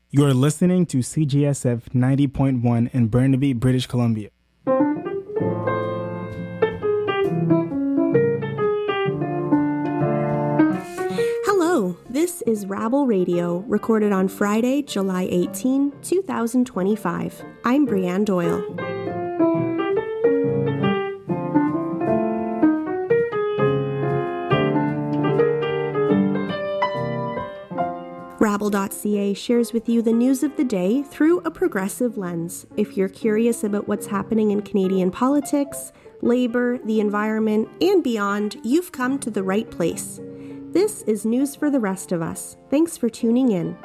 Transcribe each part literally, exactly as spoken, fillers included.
You are listening to C G S F ninety point one in Burnaby, British Columbia. Hello, this is Rabble Radio, recorded on Friday, July eighteenth, twenty twenty-five. I'm Brianne Doyle. Rabble dot c a shares with you the news of the day through a progressive lens. If you're curious about what's happening in Canadian politics, labor, the environment, and beyond, you've come to the right place. This is news for the rest of us. Thanks for tuning in.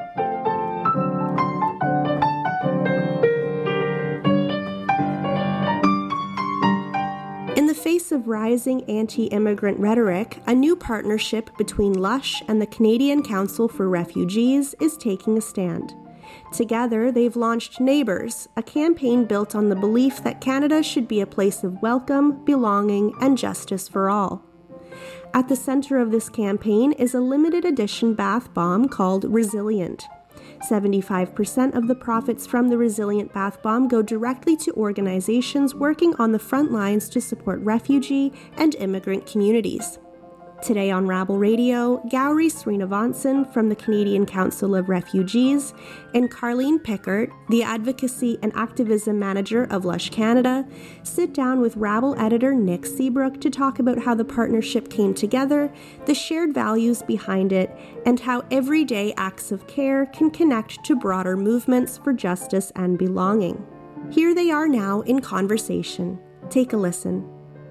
In the face of rising anti-immigrant rhetoric, a new partnership between Lush and the Canadian Council for Refugees is taking a stand. Together, they've launched Neighbours, a campaign built on the belief that Canada should be a place of welcome, belonging, and justice for all. At the center of this campaign is a limited edition bath bomb called Resilient. seventy-five percent of the profits from the Resilient bath bomb go directly to organizations working on the front lines to support refugee and immigrant communities. Today on Rabble Radio, Gowri Srinivasan from the Canadian Council of Refugees and Carleen Pickert, the Advocacy and Activism Manager of Lush Canada, sit down with Rabble editor Nick Seabrook to talk about how the partnership came together, the shared values behind it, and how everyday acts of care can connect to broader movements for justice and belonging. Here they are now in conversation. Take a listen.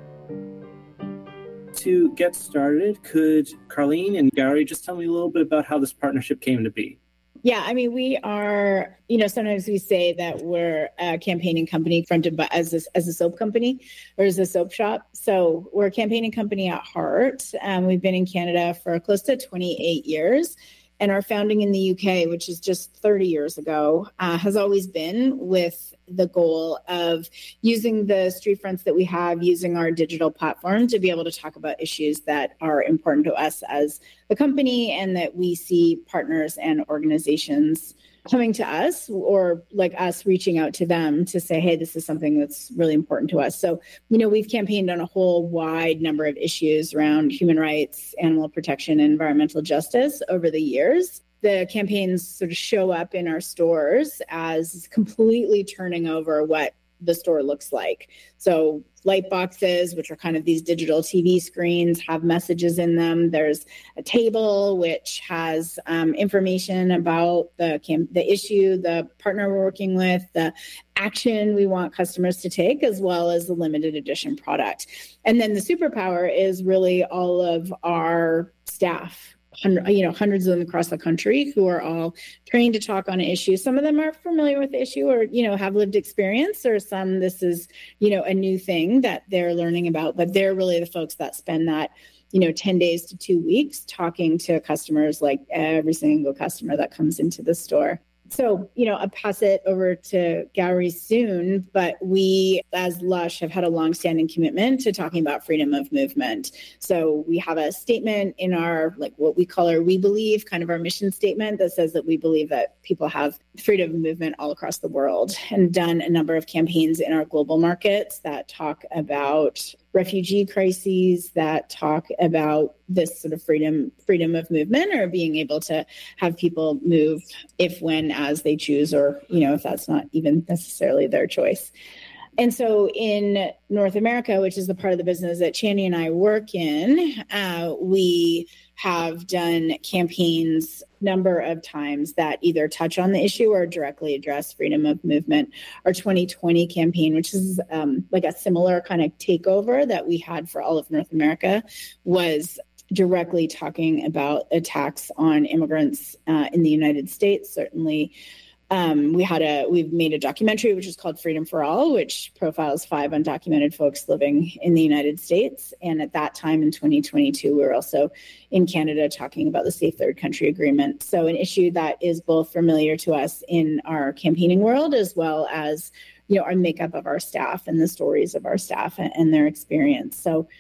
To get started, could Carleen and Gowri just tell me a little bit about how this partnership came to be? Yeah, I mean, we are, you know, sometimes we say that we're a campaigning company fronted by as a, as a soap company or as a soap shop. So we're a campaigning company at heart. Um, we've been in Canada for close to twenty-eight years. And our founding in the U K, which is just thirty years ago, uh, has always been with the goal of using the street fronts that we have, using our digital platform to be able to talk about issues that are important to us as a company and that we see partners and organizations coming to us or like us reaching out to them to say, hey, this is something that's really important to us. So, you know, we've campaigned on a whole wide number of issues around human rights, animal protection, and environmental justice over the years. The campaigns sort of show up in our stores as completely turning over what the store looks like. So light boxes, which are kind of these digital T V screens, have messages in them. There's a table which has um, information about the cam- the issue, the partner we're working with, the action we want customers to take, as well as the limited edition product. And then the superpower is really all of our staff. You know, hundreds of them across the country who are all trained to talk on an issue. Some of them are familiar with the issue or, you know, have lived experience, or some this is, you know, a new thing that they're learning about. But they're really the folks that spend that, you know, ten days to two weeks talking to customers, like every single customer that comes into the store. So, you know, I'll pass it over to Gowri soon, but we as Lush have had a longstanding commitment to talking about freedom of movement. So we have a statement in our, like what we call our We Believe, kind of our mission statement that says that we believe that people have freedom of movement all across the world, and done a number of campaigns in our global markets that talk about refugee crises, that talk about this sort of freedom freedom of movement, or being able to have people move if, when, as they choose, or, you know, if that's not even necessarily their choice. And so in North America, which is the part of the business that Channy and I work in, uh, we have done campaigns a number of times that either touch on the issue or directly address freedom of movement. Our twenty twenty campaign, which is um, like a similar kind of takeover that we had for all of North America, was directly talking about attacks on immigrants uh, in the United States. Certainly, Um, we had a, we've made a documentary which is called Freedom for All, which profiles five undocumented folks living in the United States. And at that time in twenty twenty-two, we were also in Canada talking about the Safe Third Country Agreement. So an issue that is both familiar to us in our campaigning world, as well as, you know, our makeup of our staff and the stories of our staff and, and their experience. So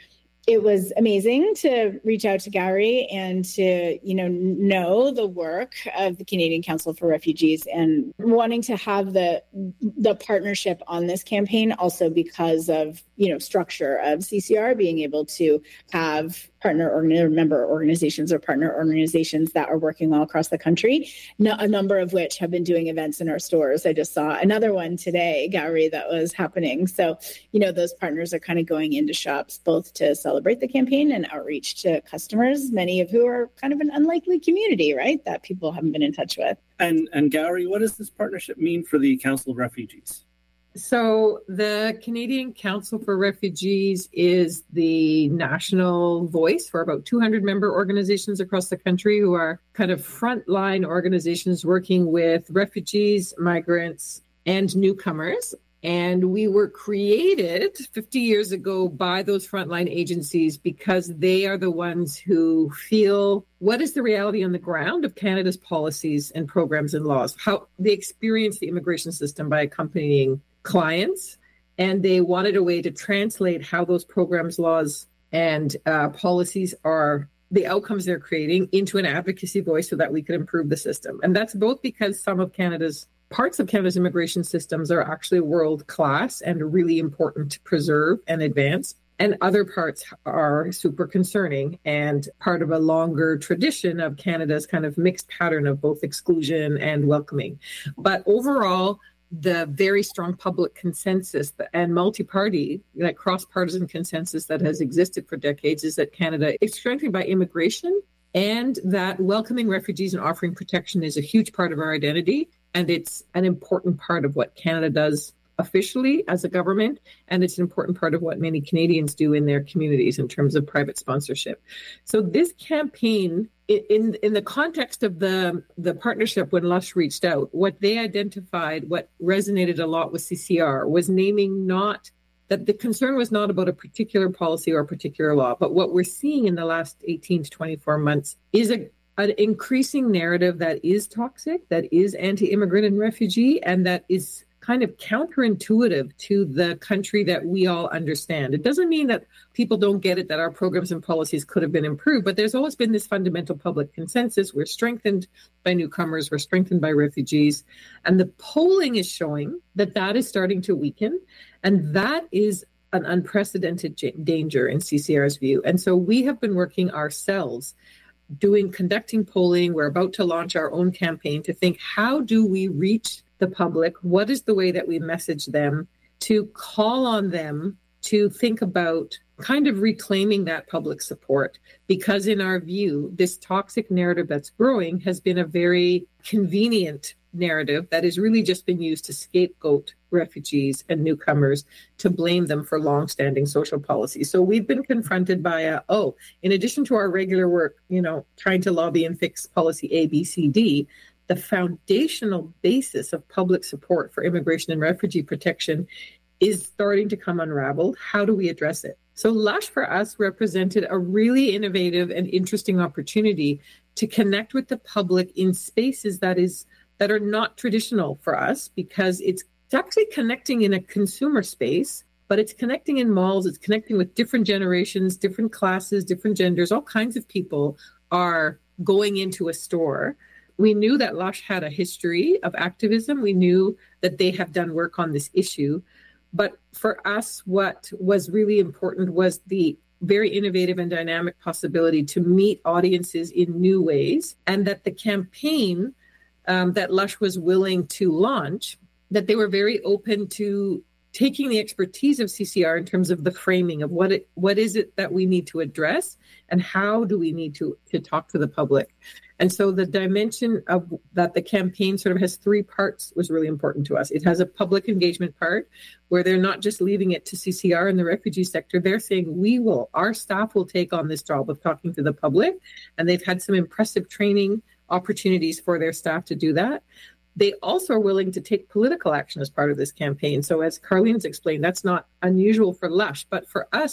it was amazing to reach out to Gary and to, you know, know the work of the Canadian Council for Refugees and wanting to have the the partnership on this campaign also because of, you know, structure of C C R being able to have partner or member organizations or partner organizations that are working all across the country, no, a number of which have been doing events in our stores. I just saw another one today, Gary, that was happening. So, you know, those partners are kind of going into shops both to celebrate the campaign and outreach to customers, many of who are kind of an unlikely community, right, that people haven't been in touch with. And, and Gary, what does this partnership mean for the Council of Refugees? So the Canadian Council for Refugees is the national voice for about two hundred member organizations across the country who are kind of frontline organizations working with refugees, migrants, and newcomers. And we were created fifty years ago by those frontline agencies because they are the ones who feel what is the reality on the ground of Canada's policies and programs and laws, how they experience the immigration system by accompanying clients, and they wanted a way to translate how those programs, laws, and uh, policies are, the outcomes they're creating into an advocacy voice so that we could improve the system. And that's both because some of Canada's, parts of Canada's immigration systems are actually world class and really important to preserve and advance. And other parts are super concerning and part of a longer tradition of Canada's kind of mixed pattern of both exclusion and welcoming. But overall, the very strong public consensus and multi-party, like cross-partisan consensus that has existed for decades is that Canada is strengthened by immigration and that welcoming refugees and offering protection is a huge part of our identity. And it's an important part of what Canada does officially as a government. And it's an important part of what many Canadians do in their communities in terms of private sponsorship. So this campaign, in in the context of the, the partnership when Lush reached out, what they identified, what resonated a lot with C C R was naming not that the concern was not about a particular policy or a particular law, but what we're seeing in the last eighteen to twenty-four months is a an increasing narrative that is toxic, that is anti-immigrant and refugee, and that is kind of counterintuitive to the country that we all understand. It doesn't mean that people don't get it, that our programs and policies could have been improved, but there's always been this fundamental public consensus. We're strengthened by newcomers, we're strengthened by refugees, and the polling is showing that that is starting to weaken, and that is an unprecedented j- danger in C C R's view. And so we have been working ourselves doing, conducting polling. We're about to launch our own campaign to think, how do we reach the public? What is the way that we message them to call on them to think about kind of reclaiming that public support? Because in our view, this toxic narrative that's growing has been a very convenient narrative that has really just been used to scapegoat refugees and newcomers, to blame them for longstanding social policy. So we've been confronted by a, oh, in addition to our regular work, you know, trying to lobby and fix policy A, B, C, D, the foundational basis of public support for immigration and refugee protection is starting to come unraveled. How do we address it? So Lush for us represented a really innovative and interesting opportunity to connect with the public in spaces that is that are not traditional for us, because it's, it's actually connecting in a consumer space, but it's connecting in malls, it's connecting with different generations, different classes, different genders, all kinds of people are going into a store. We knew that Lush had a history of activism. We knew that they have done work on this issue. But for us, what was really important was the very innovative and dynamic possibility to meet audiences in new ways, and that the campaign um, that Lush was willing to launch, that they were very open to taking the expertise of C C R in terms of the framing of what it, what is it that we need to address and how do we need to, to talk to the public. And so the dimension of that the campaign sort of has three parts was really important to us. It has a public engagement part where they're not just leaving it to C C R and the refugee sector. They're saying we will, our staff will take on this job of talking to the public. And they've had some impressive training opportunities for their staff to do that. They also are willing to take political action as part of this campaign. So as Carlene's explained, that's not unusual for Lush, but for us,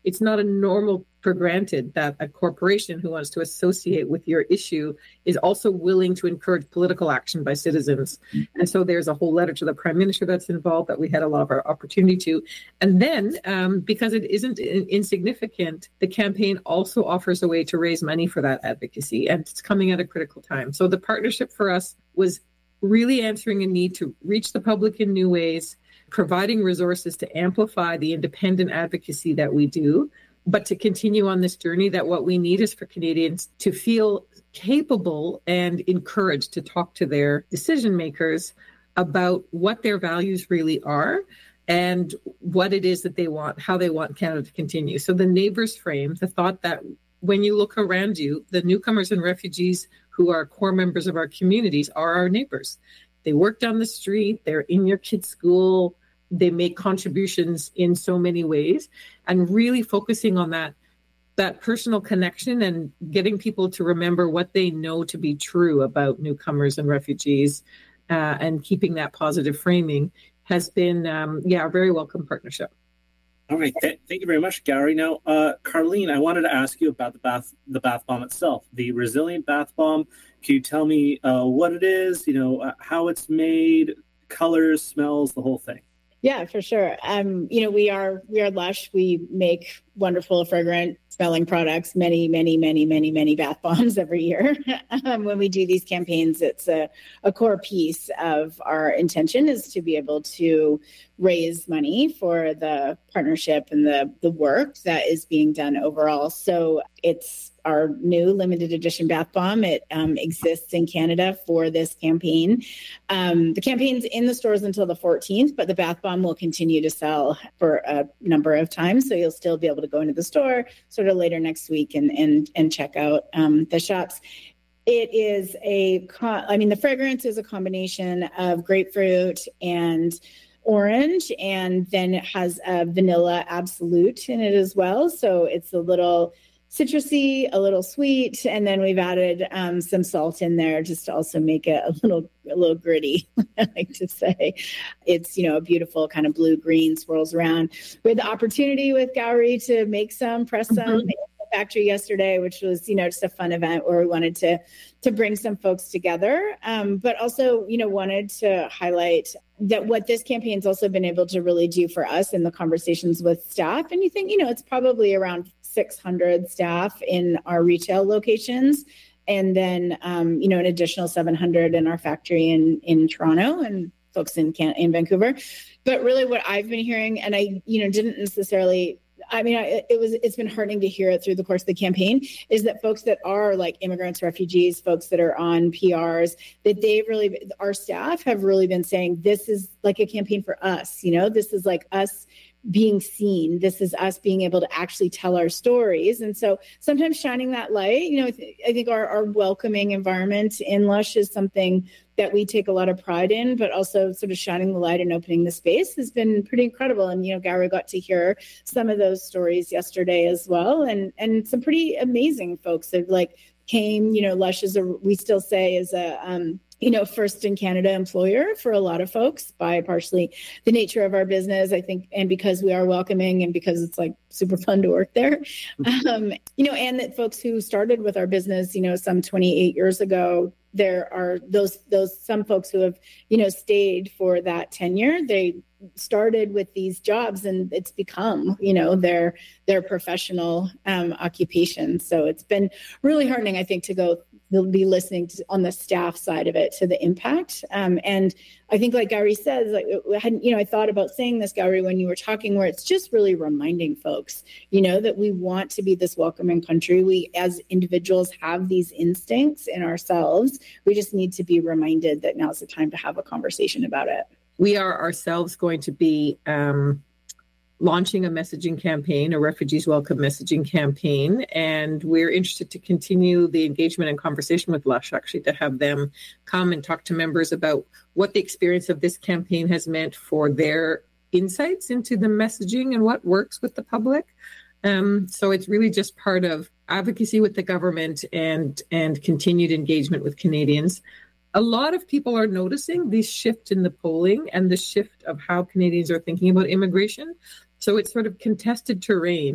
it's not a normal for granted that a corporation who wants to associate with your issue is also willing to encourage political action by citizens. And so there's a whole letter to the Prime Minister that's involved that we had a lot of our opportunity to. And then um, because it isn't in- insignificant, the campaign also offers a way to raise money for that advocacy. And it's coming at a critical time. So the partnership for us was really answering a need to reach the public in new ways, providing resources to amplify the independent advocacy that we do, but to continue on this journey that what we need is for Canadians to feel capable and encouraged to talk to their decision makers about what their values really are and what it is that they want, how they want Canada to continue. So the neighbors frame, the thought that when you look around you, the newcomers and refugees who are core members of our communities are our neighbors. They work down the street, they're in your kid's school, they make contributions in so many ways, and really focusing on that, that personal connection and getting people to remember what they know to be true about newcomers and refugees uh, and keeping that positive framing has been, um, yeah, a very welcome partnership. All right. Th- thank you very much, Gary. Now, uh, Carleen, I wanted to ask you about the bath, the bath bomb itself, the Resilient Bath Bomb. Can you tell me uh, what it is, you know, uh, how it's made, colors, smells, the whole thing? Yeah, for sure. Um, you know, we are we are Lush. We make wonderful, fragrant smelling products, many, many, many, many, many bath bombs every year. um, when we do these campaigns, it's a, a core piece of our intention is to be able to raise money for the partnership and the, the work that is being done overall. So it's our new limited edition bath bomb. It um, exists in Canada for this campaign. Um, the campaign's in the stores until the fourteenth, but the bath bomb will continue to sell for a number of times. So you'll still be able to go into the store sort of later next week and and and check out um, the shops. It is a, I mean, the fragrance is a combination of grapefruit and orange, and then it has a vanilla absolute in it as well. So it's a little citrusy, a little sweet, and then we've added um, some salt in there just to also make it a little a little gritty. I like to say it's, you know, a beautiful kind of blue green swirls around. We had the opportunity with Gowrie to make some, press some. Mm-hmm. Factory yesterday, which was, you know, just a fun event where we wanted to to bring some folks together, um, but also, you know, wanted to highlight that what this campaign's also been able to really do for us in the conversations with staff. And you think, you know, it's probably around six hundred staff in our retail locations, and then, um, you know, an additional seven hundred in our factory in in Toronto and folks in Can- in Vancouver. But really, what I've been hearing, and I, you know, didn't necessarily. I mean, I, it was, it's been heartening to hear it through the course of the campaign, is that folks that are like immigrants, refugees, folks that are on P Rs, that they've really, our staff have really been saying, this is like a campaign for us, you know, this is like us being seen. This is us being able to actually tell our stories. And so sometimes shining that light, you know, I think our, our welcoming environment in Lush is something that we take a lot of pride in, but also sort of shining the light and opening the space has been pretty incredible. And, you know, Gary got to hear some of those stories yesterday as well. And, and some pretty amazing folks that like came, you know, Lush is a, we still say is a, um, you know, first in Canada employer for a lot of folks by partially the nature of our business, I think, and because we are welcoming and because it's like super fun to work there. Um, you know, and that folks who started with our business, you know, some twenty-eight years ago, there are those, those, some folks who have, you know, stayed for that tenure. They started with these jobs and it's become, you know, their, their professional um, occupation. So it's been really heartening, I think, to go, they'll be listening to, on the staff side of it, to the impact. Um, and I think, like Gary says, like, I hadn't, you know, I thought about saying this, Gary, when you were talking, where it's just really reminding folks, you know, that we want to be this welcoming country. We, as individuals, have these instincts in ourselves. We just need to be reminded that now's the time to have a conversation about it. We are ourselves going to be um, launching a messaging campaign, a Refugees Welcome messaging campaign, and we're interested to continue the engagement and conversation with Lush, actually, to have them come and talk to members about what the experience of this campaign has meant for their insights into the messaging and what works with the public. Um, so it's really just part of advocacy with the government and and continued engagement with Canadians. A lot of people are noticing this shift in the polling and the shift of how Canadians are thinking about immigration. So it's sort of contested terrain.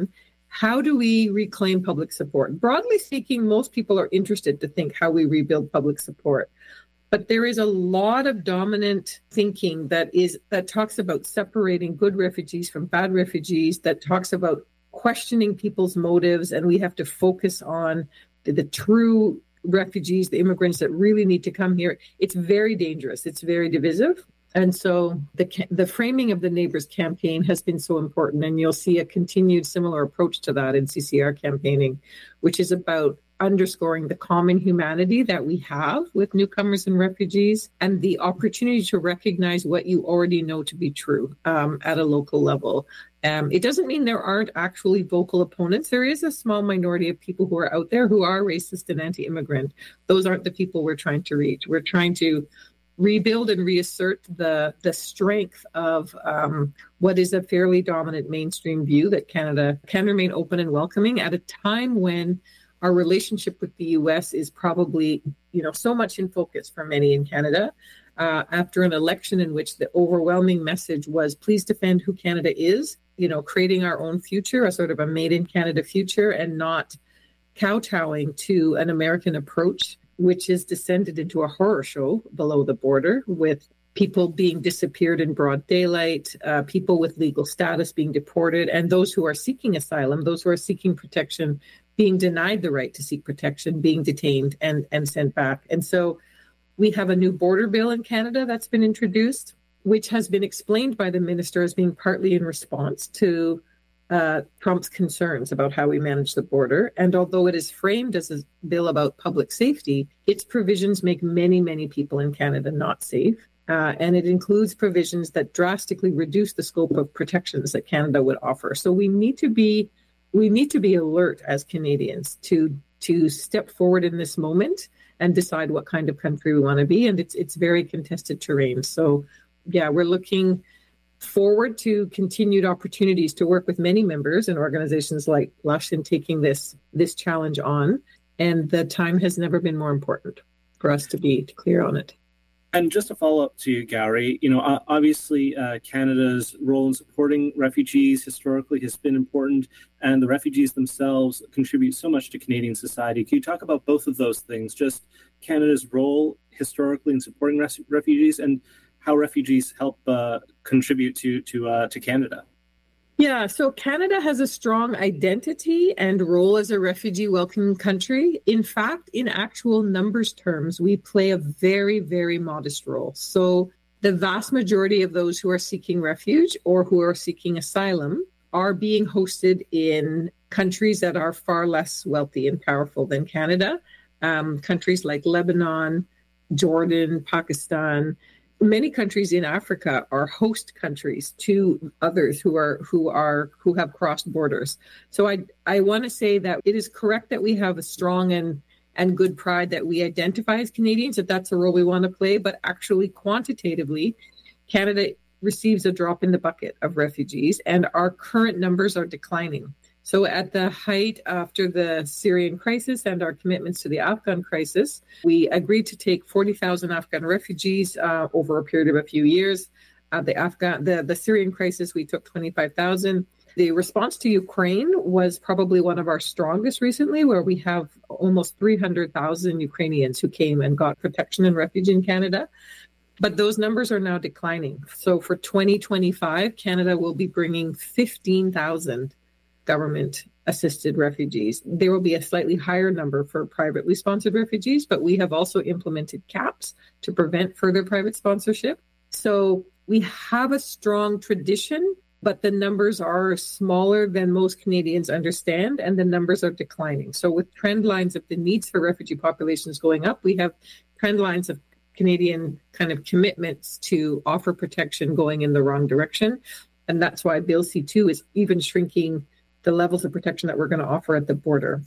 how do we reclaim public support? Broadly speaking, most people are interested to think how we rebuild public support. But there is a lot of dominant thinking that is that talks about separating good refugees from bad refugees, that talks about questioning people's motives, and we have to focus on the, the true refugees, the immigrants that really need to come here. It's very dangerous. It's very divisive. And so the the framing of the Neighbours campaign has been so important. And you'll see a continued similar approach to that in C C R campaigning, which is about underscoring the common humanity that we have with newcomers and refugees, and the opportunity to recognize what you already know to be true um, at a local level. Um, it doesn't mean there aren't actually vocal opponents. There is a small minority of people who are out there who are racist and anti-immigrant. Those aren't the people we're trying to reach. We're trying to rebuild and reassert the the strength of um, what is a fairly dominant mainstream view that Canada can remain open and welcoming at a time when our relationship with the U S is probably, you know, so much in focus for many in Canada. Uh, after an election in which the overwhelming message was, please defend who Canada is, you know, creating our own future, a sort of a made in Canada future, and not kowtowing to an American approach, which has descended into a horror show below the border with people being disappeared in broad daylight, uh, people with legal status being deported, and those who are seeking asylum, those who are seeking protection, being denied the right to seek protection, being detained and, and sent back. And so we have a new border bill in Canada that's been introduced, which has been explained by the minister as being partly in response to uh, Trump's concerns about how we manage the border. And although it is framed as a bill about public safety, its provisions make many, many people in Canada not safe. Uh, and it includes provisions that drastically reduce the scope of protections that Canada would offer. So we need to be we need to be alert as Canadians to to step forward in this moment and decide what kind of country we want to be. And it's it's very contested terrain. So yeah, we're looking forward to continued opportunities to work with many members and organizations like Lush in taking this this challenge on. And the time has never been more important for us to be clear on it. And just to follow up to you, Gowrie, you know, obviously uh, Canada's role in supporting refugees historically has been important, and the refugees themselves contribute so much to Canadian society. Can you talk about both of those things, just Canada's role historically in supporting res- refugees and how refugees help uh, contribute to to uh, to Canada? Yeah, so Canada has a strong identity and role as a refugee welcoming country. In fact, in actual numbers terms, we play a very, very modest role. So the vast majority of those who are seeking refuge or who are seeking asylum are being hosted in countries that are far less wealthy and powerful than Canada. Um, countries like Lebanon, Jordan, Pakistan. Many countries in Africa are host countries to others who are who are who have crossed borders. So I I want to say that it is correct that we have a strong and and good pride that we identify as Canadians, that that's a role we want to play. But actually, quantitatively, Canada receives a drop in the bucket of refugees, and our current numbers are declining. So at the height after the Syrian crisis and our commitments to the Afghan crisis, we agreed to take forty thousand Afghan refugees uh, over a period of a few years. Uh, the Afghan, the, the Syrian crisis, we took twenty-five thousand. The response to Ukraine was probably one of our strongest recently, where we have almost three hundred thousand Ukrainians who came and got protection and refuge in Canada. But those numbers are now declining. So for twenty twenty-five, Canada will be bringing fifteen thousand government-assisted refugees. There will be a slightly higher number for privately sponsored refugees, but we have also implemented caps to prevent further private sponsorship. So we have a strong tradition, but the numbers are smaller than most Canadians understand, and the numbers are declining. So with trend lines of the needs for refugee populations going up, we have trend lines of Canadian kind of commitments to offer protection going in the wrong direction. And that's why Bill C two is even shrinking the levels of protection that we're going to offer at the border.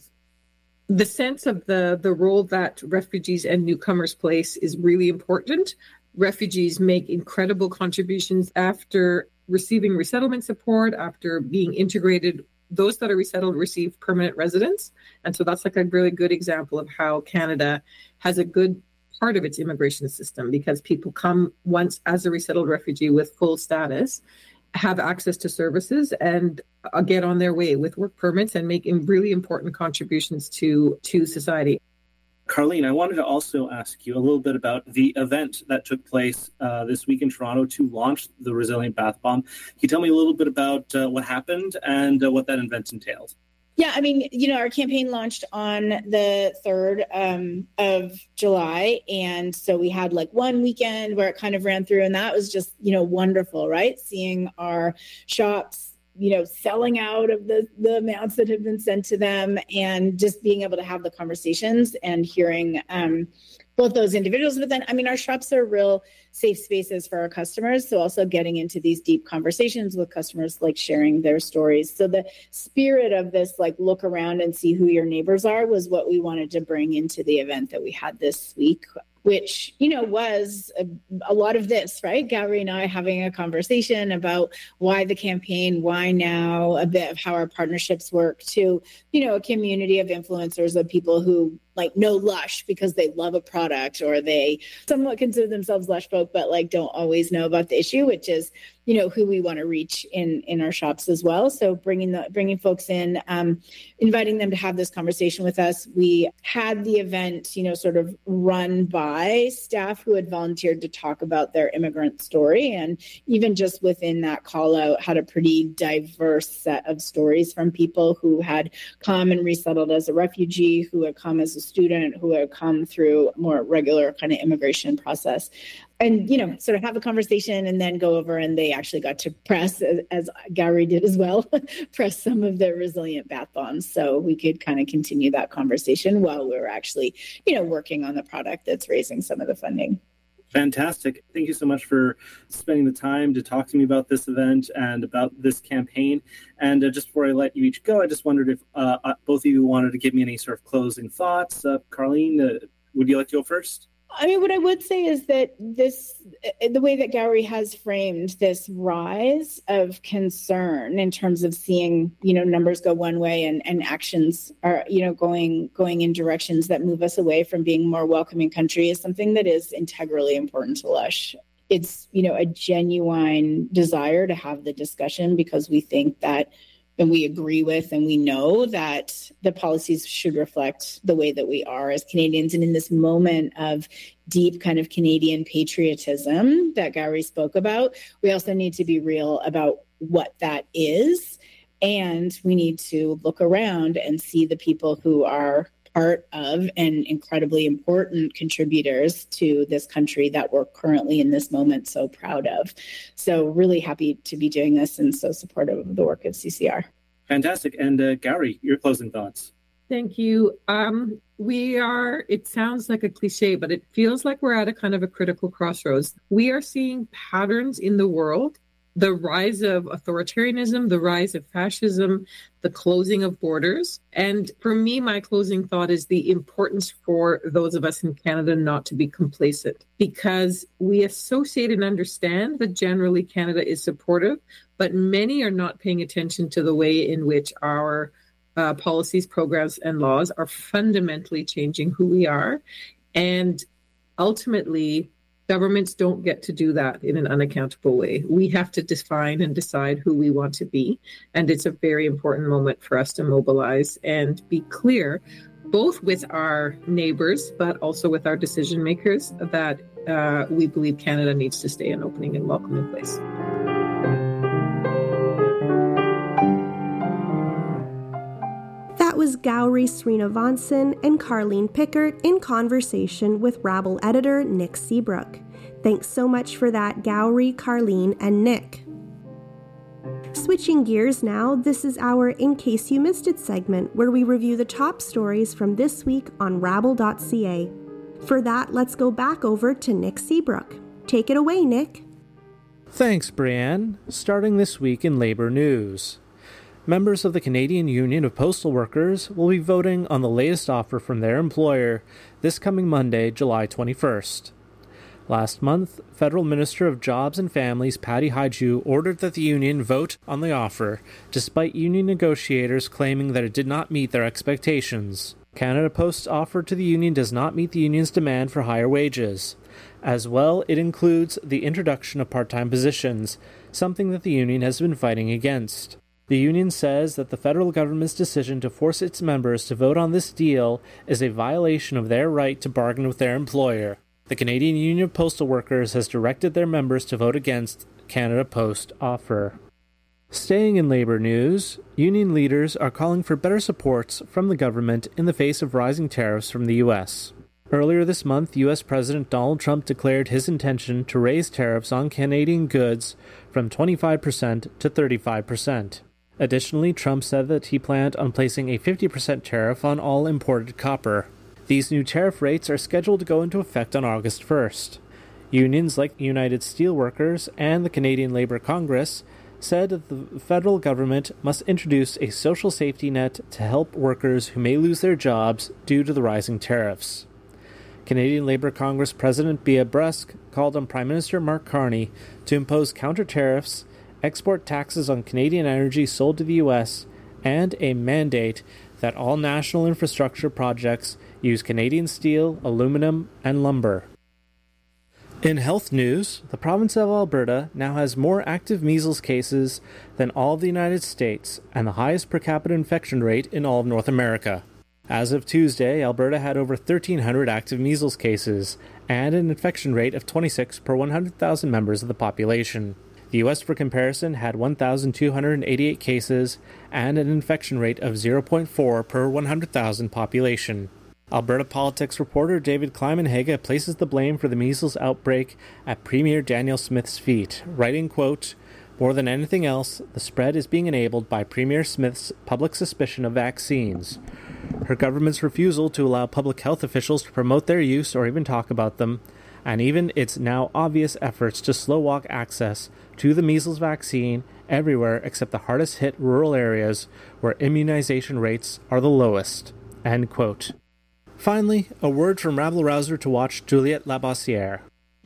The sense of the, the role that refugees and newcomers place is really important. Refugees make incredible contributions after receiving resettlement support, after being integrated. Those that are resettled receive permanent residence. And so that's like a really good example of how Canada has a good part of its immigration system, because people come once as a resettled refugee with full status. have access to services and uh, get on their way with work permits and make really important contributions to, to society. Carlene, I wanted to also ask you a little bit about the event that took place uh, this week in Toronto to launch the Resilient Bath Bomb. Can you tell me a little bit about uh, what happened and uh, what that event entailed? Yeah, I mean, you know, our campaign launched on the third um, of July. And so we had like one weekend where it kind of ran through, and that was just, you know, wonderful, right? Seeing our shops, you know, selling out of the, the amounts that have been sent to them, and just being able to have the conversations and hearing um, both those individuals. But then, I mean, our shops are real safe spaces for our customers. So also getting into these deep conversations with customers, like sharing their stories. So the spirit of this, like, look around and see who your neighbors are, was what we wanted to bring into the event that we had this week, which, you know, was a, a lot of this, right? Gowrie and I having a conversation about why the campaign, why now, a bit of how our partnerships work, to, you know, a community of influencers, of people who like know Lush because they love a product, or they somewhat consider themselves Lush folk, but like don't always know about the issue, which is, you know, who we want to reach in, in our shops as well. So bringing the, bringing folks in, um, inviting them to have this conversation with us. We had the event, you know, sort of run by staff who had volunteered to talk about their immigrant story. And even just within that call out, had a pretty diverse set of stories from people who had come and resettled as a refugee, who had come as a student, who had come through a more regular kind of immigration process. And, you know, sort of have a conversation and then go over, and they actually got to press, as, as Gowrie did as well, press some of the Resilient Bath Bombs. So we could kind of continue that conversation while we were actually, you know, working on the product that's raising some of the funding. Fantastic. Thank you so much for spending the time to talk to me about this event and about this campaign. And uh, just before I let you each go, I just wondered if uh, both of you wanted to give me any sort of closing thoughts. Uh, Carlene, uh, would you like to go first? I mean, what I would say is that this, the way that Gowrie has framed this rise of concern in terms of seeing, you know, numbers go one way and, and actions are, you know, going going in directions that move us away from being a more welcoming country, is something that is integrally important to Lush. It's, you know, a genuine desire to have the discussion, because we think that, and we agree with, and we know that the policies should reflect the way that we are as Canadians. And in this moment of deep kind of Canadian patriotism that Gowrie spoke about, we also need to be real about what that is. And we need to look around and see the people who are part of and incredibly important contributors to this country that we're currently in this moment so proud of. So really happy to be doing this, and so supportive of the work of C C R. Fantastic. And uh, Gowrie, your closing thoughts. Thank you. Um, we are, it sounds like a cliche, but it feels like we're at a kind of a critical crossroads. We are seeing patterns in the world, the rise of authoritarianism, the rise of fascism, the closing of borders. And for me, my closing thought is the importance for those of us in Canada not to be complacent, because we associate and understand that generally Canada is supportive, but many are not paying attention to the way in which our uh, policies, programs, and laws are fundamentally changing who we are. And ultimately, governments don't get to do that in an unaccountable way. We have to define and decide who we want to be. And it's a very important moment for us to mobilize and be clear, both with our neighbors, but also with our decision makers, that uh, we believe Canada needs to stay an opening and welcoming place. That was Gowrie Srinivasan and Carlene Pickert in conversation with Rabble editor Nick Seabrook. Thanks so much for that, Gowrie, Carlene, and Nick. Switching gears now, this is our In Case You Missed It segment, where we review the top stories from this week on rabble dot c a. For that, let's go back over to Nick Seabrook. Take it away, Nick. Thanks, Brianne. Starting this week in Labour news. Members of the Canadian Union of Postal Workers will be voting on the latest offer from their employer this coming Monday, July twenty-first. Last month, Federal Minister of Jobs and Families Patty Hajdu ordered that the union vote on the offer, despite union negotiators claiming that it did not meet their expectations. Canada Post's offer to the union does not meet the union's demand for higher wages. As well, it includes the introduction of part-time positions, something that the union has been fighting against. The union says that the federal government's decision to force its members to vote on this deal is a violation of their right to bargain with their employer. The Canadian Union of Postal Workers has directed their members to vote against Canada Post offer. Staying in labor news, union leaders are calling for better supports from the government in the face of rising tariffs from the U S. Earlier this month, U S President Donald Trump declared his intention to raise tariffs on Canadian goods from twenty-five percent to thirty-five percent. Additionally, Trump said that he planned on placing a fifty percent tariff on all imported copper. These new tariff rates are scheduled to go into effect on August first. Unions like United Steelworkers and the Canadian Labour Congress said that the federal government must introduce a social safety net to help workers who may lose their jobs due to the rising tariffs. Canadian Labour Congress President Bea Brusk called on Prime Minister Mark Carney to impose counter tariffs, export taxes on Canadian energy sold to the U S, and a mandate that all national infrastructure projects use Canadian steel, aluminum, and lumber. In health news, the province of Alberta now has more active measles cases than all of the United States and the highest per capita infection rate in all of North America. As of Tuesday, Alberta had over thirteen hundred active measles cases and an infection rate of twenty-six per one hundred thousand members of the population. The U S, for comparison, had one thousand two hundred eighty-eight cases and an infection rate of zero point four per one hundred thousand population. Alberta politics reporter David Climenhaga places the blame for the measles outbreak at Premier Danielle Smith's feet, writing, quote, "More than anything else, the spread is being enabled by Premier Smith's public suspicion of vaccines. Her government's refusal to allow public health officials to promote their use or even talk about them, and even its now obvious efforts to slow-walk access to the measles vaccine everywhere except the hardest-hit rural areas where immunization rates are the lowest." End quote. Finally, a word from rabble-rouser to watch Juliette Labossière.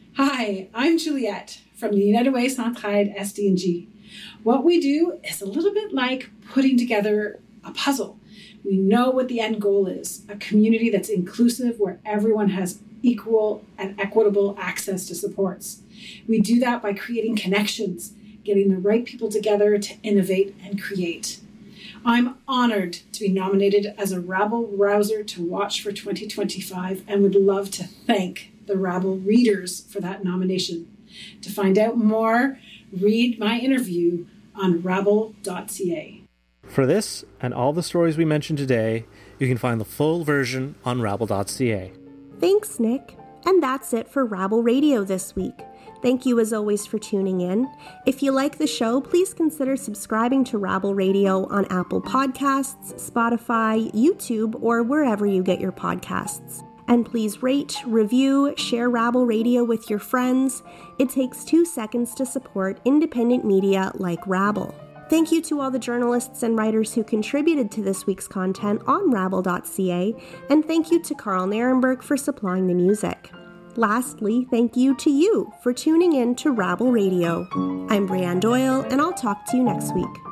Hi, I'm Juliette from the United Way Centraide S D and G. What we do is a little bit like putting together a puzzle. We know what the end goal is, a community that's inclusive where everyone has equal and equitable access to supports. We do that by creating connections, getting the right people together to innovate and create. I'm honored to be nominated as a rabble-rouser to watch for twenty twenty-five and would love to thank the Rabble readers for that nomination. To find out more, read my interview on rabble dot c a. For this and all the stories we mentioned today, you can find the full version on rabble dot c a. Thanks, Nick. And that's it for Rabble Radio this week. Thank you as always for tuning in. If you like the show, please consider subscribing to Rabble Radio on Apple Podcasts, Spotify, YouTube, or wherever you get your podcasts. And please rate, review, share Rabble Radio with your friends. It takes two seconds to support independent media like Rabble. Thank you to all the journalists and writers who contributed to this week's content on rabble dot c a, and thank you to Carl Narenberg for supplying the music. Lastly, thank you to you for tuning in to Rabble Radio. I'm Brianne Doyle, and I'll talk to you next week.